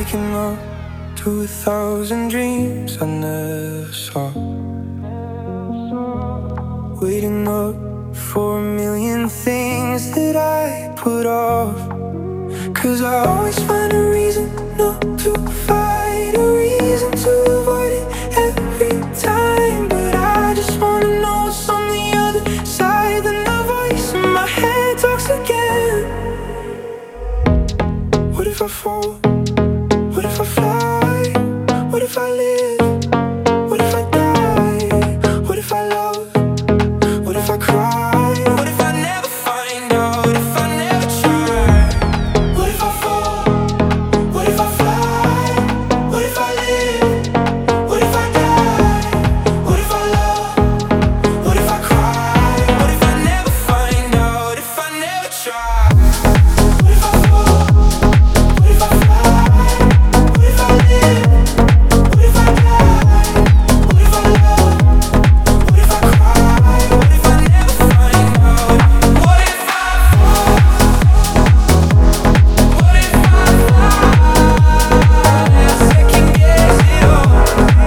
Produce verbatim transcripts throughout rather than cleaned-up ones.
Waking up to a thousand dreams I never saw. Waiting up for a million things that I put off. Cause I always find a reason not to fight, a reason to avoid it every time. But I just wanna know what's on the other side. Then the voice in my head talks again. What if I fall? What if I fly? What if I live? What if I die? What if I love? What if I cry? What if I never find out? If I never try? What if I fall? What if I fly? What if I live? What if I die? What if I love? What if I cry? What if I never find out? If I never try? What if I fall? What if I fly? What if I live? What if I die? What if I love? What if I cry? What if I never find out? What if I fall? What if I fly? Second guess it all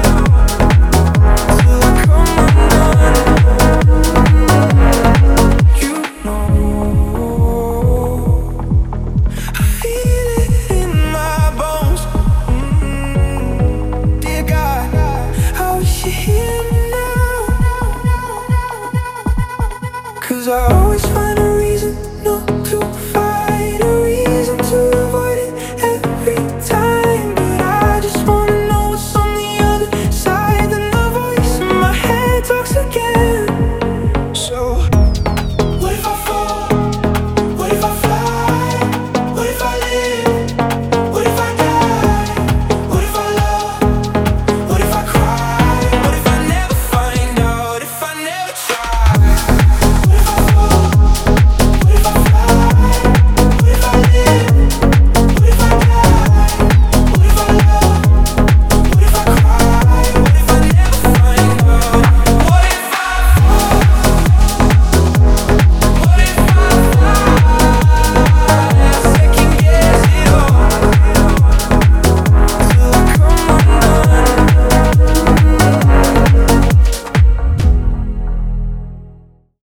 till I come undone. You know I feel it in my bones. Mm, Dear God, I wish you here now. Cause I always find a